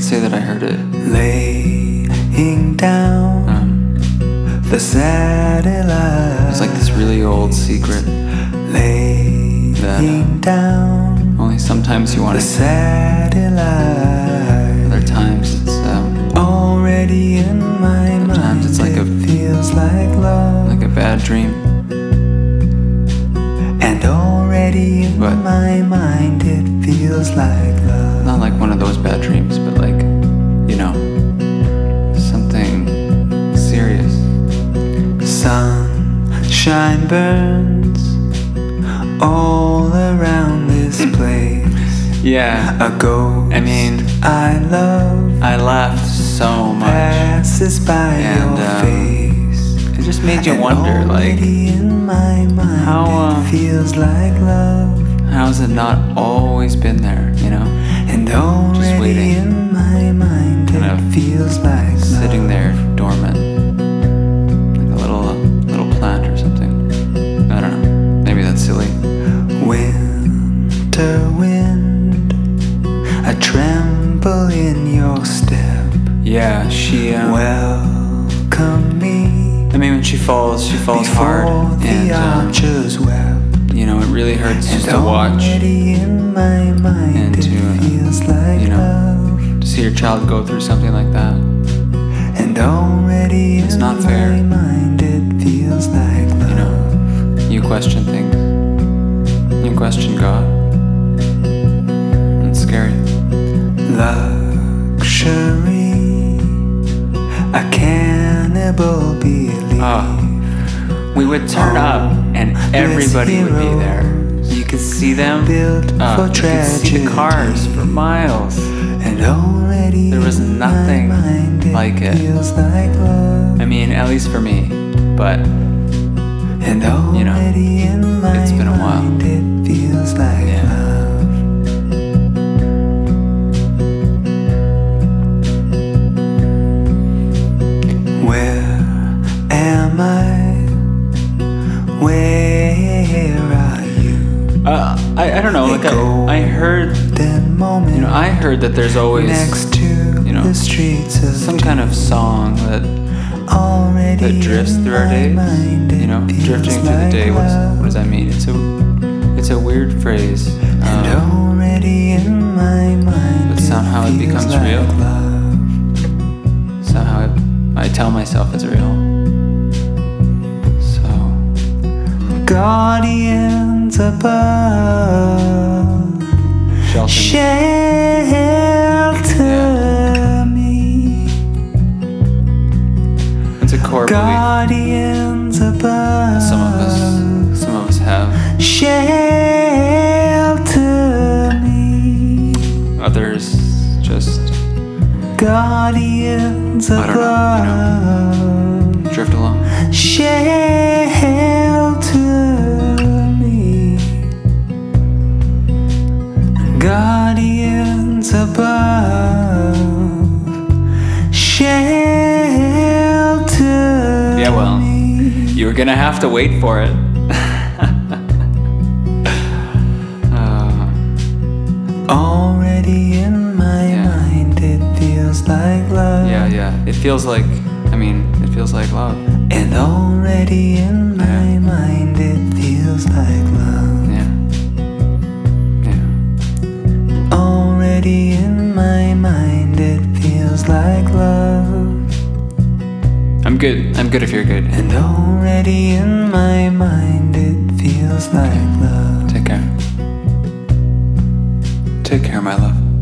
can't say that I heard it. Laying down the satellite. It's like this really old secret Laying down only sometimes you want the to. satellite. Other times it's Already in my mind. times it's like it feels like love. like a bad dream. And already in But- my mind it feels like love. Not like one of those bad dreams, but like, you know, something serious. Sunshine burns all around this place. Yeah, A ghost I mean, I love I laughed so much. passes by And, your face. It just made you And wonder, like, already in my mind how, it feels like love. how's it not always been there, you know? And already waiting. in my mind Kind it of feels like Sitting love. there dormant, like a little plant or something. I don't know. Maybe that's silly. Winter wind, I tremble in your step. Yeah, she. Welcome me I mean, when she falls before hard, the and archers wept. you know, it really hurts And just to watch, already in my mind and it to, feels like you know, love. to see your child go through something like that. And already It's in not fair. my mind it feels like love. You know, you question things. You question God. It's scary. Luxury, a cannibal belief. We would turn up and everybody would be there. You could see them. Built for You could see tragedy. the cars for miles. And already There was in nothing my mind like it. feels like love. I mean, at least for me. But And you know, already in my it's been a while. mind it feels like Yeah. love. Where am I? Where are you? I don't know. Like I heard, Then moment you know, I heard that there's always next to you know, the streets of some kind of song that already that drifts in through our my days. mind it You know, feels drifting through the like day. love. What does that mean? It's a weird phrase. And already in my mind but somehow it feels becomes like real. love. Somehow I tell myself it's real. So Guardians above, shelter shelter me. It's a core belief Guardians above, that some of us have. Shelter me. Others just Guardians I don't above, drift along. shelter me. Guardians above, shelter Yeah, well, me. you were gonna have to wait for it. Already in my Yeah. mind it feels like love. Yeah. It feels like love. And already in my Yeah. mind it feels like love. Yeah. Already in my mind it feels like love. I'm good if you're good. And already in my mind it feels like love. Take care. Take care, my love.